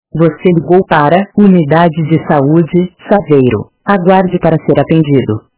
Você ligou para Unidade de Saúde, Saveiro. Aguarde para ser atendido.